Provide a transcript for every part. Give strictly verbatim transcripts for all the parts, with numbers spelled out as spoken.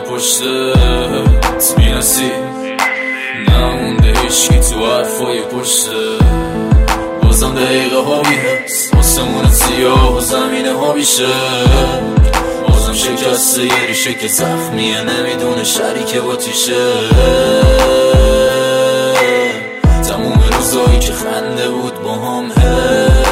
پشتت بینسی نمونده هیچکی تو حرفای پشتت بازم دقیقه هایی هست آسمون سیاه و زمینه ها بیشه بازم شکسته یه ریشه که زخمیه نمیدونه شریک با تیشه تموم روزایی که خنده بود با هم حیف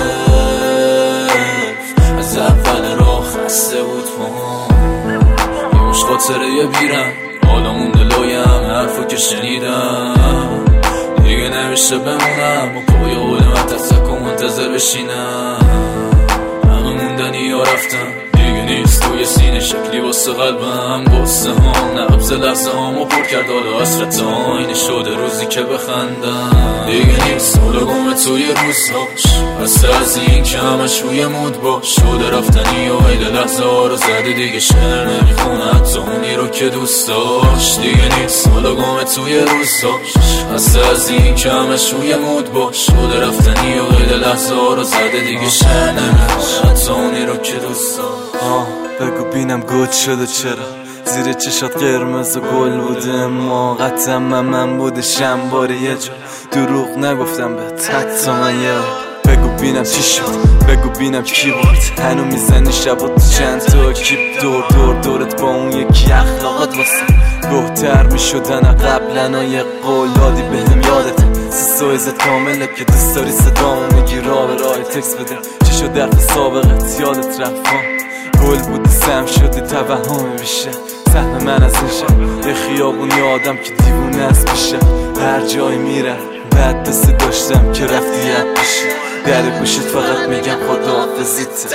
از اول راه خسته بود با هم یه مش خاطره یه بیرم حالا مونده لایم حرفا که شنیدم دیگه نمیشه بمونم و پای قول من تسک و منتظر بشینم همه موندنی یا رفتم دیگه نیست توی سینه شکلی واسه قلبم قصه هم نبض لحظه هم و پر کرد حالا حسرت آینه شده روزی که بخندم دیگه نیست حالا گمه توی روزهاش بسته از این که همش روی مود باش شده رفتنی و عید لحظه ها رو زده دیگه شعر نمیخونه حتی اونی رو که دوست داشت دیگه نیست حالا گمه توی روزهاش بسته از این که همش روی مود باش شده رفتنی و عید لحظه ها رو زده دیگه شعر نمیخونه حتی اونی رو که دوست داشت آه بگو بینم گوت شده چرا زیر چشات قرمز و گل بوده اما قطعا من من بوده شنباره یه جا دروغ نگفتم بهت حتی من یه بگو بینم چی شد بگو بینم کی بود هنو میزنی شبا تو چند تا کیپ دور دور دورت با اون یکی اخلاقات واسه بهتر میشدن قبلا یه قول دادی بهم یادت سیسو ازت کامله که دوست داری صدامو میگی راه به راه تکس بده چی شد درف سابقت یادت رفت گل بودی سم شدی توهم بیشه سهم من از این شب یه خیابونی آدم که دیوونه از پیشه هر جایی میرم بعد دستی داشتم که رفتی ید پیشه در گوشت فقط میگم خدا حافظیت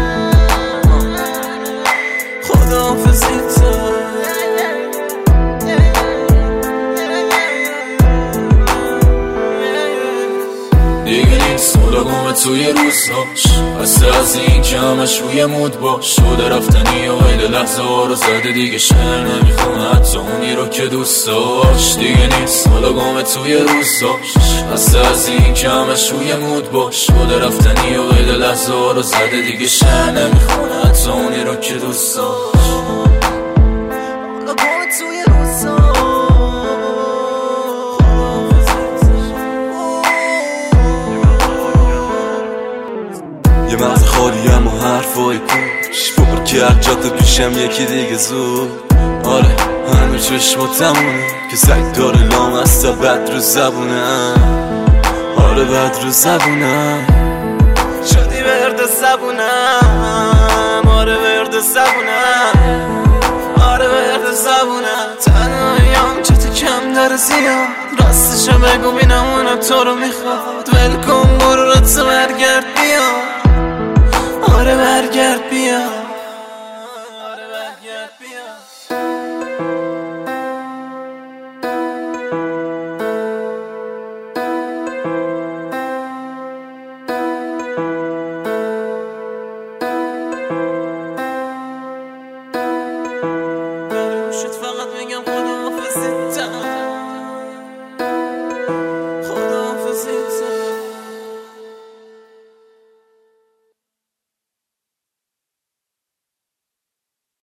خدا حافظیت دیگه نیست حالا گمه توی روزهاش بسته از این که همش روی مود باش شده رفتنی و عید لحظه ها رو زده دیگه شعر نمیخونه حتی اونی رو که دوست داشت دیگه نیست حالا گمه توی روزهاش بسته از این که همش روی مود باش شده رفتنی و عید لحظه ها رو زده دیگه شعر نمیخونه حتی اونی رو که دوست داشت یه مغز خالیم و حرفای پوش پر کرد جاده پیشم یکی دیگه زود آره همه چشماتمونه که سگ داره لام است تا بد رو زبونم آره بد رو زبونم شدی ورد زبونم آره ورد زبونم آره ورد زبونم تنهاییم چه تو کم داره زیاد راستشو بگو بینم اونم تو رو میخواد ول کن برو رو تو برگرد بیا آره برگرد بیا